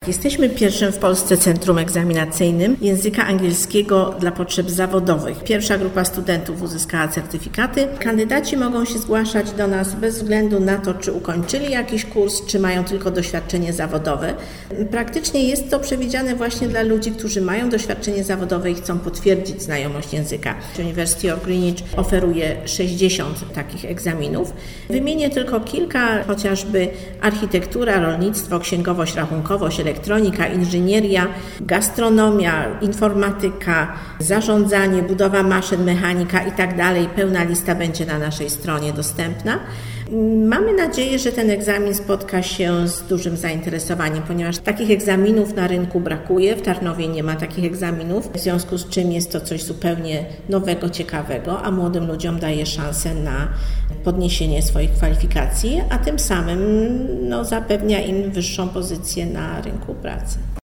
Jesteśmy pierwszym w Polsce centrum egzaminacyjnym języka angielskiego dla potrzeb zawodowych. Pierwsza grupa studentów uzyskała certyfikaty. Kandydaci mogą się zgłaszać do nas bez względu na to, czy ukończyli jakiś kurs, czy mają tylko doświadczenie zawodowe. Praktycznie jest to przewidziane właśnie dla ludzi, którzy mają doświadczenie zawodowe i chcą potwierdzić znajomość języka. University of Greenwich oferuje 60 takich egzaminów. Wymienię tylko kilka, chociażby architektura, rolnictwo, księgowość, rachunkowość, elektronika, inżynieria, gastronomia, informatyka, zarządzanie, budowa maszyn, mechanika itd. Pełna lista będzie na naszej stronie dostępna. Mamy nadzieję, że ten egzamin spotka się z dużym zainteresowaniem, ponieważ takich egzaminów na rynku brakuje. W Tarnowie nie ma takich egzaminów, w związku z czym jest to coś zupełnie nowego, ciekawego, a młodym ludziom daje szansę na podniesienie swoich kwalifikacji, a tym samym zapewnia im wyższą pozycję na rynku pracy.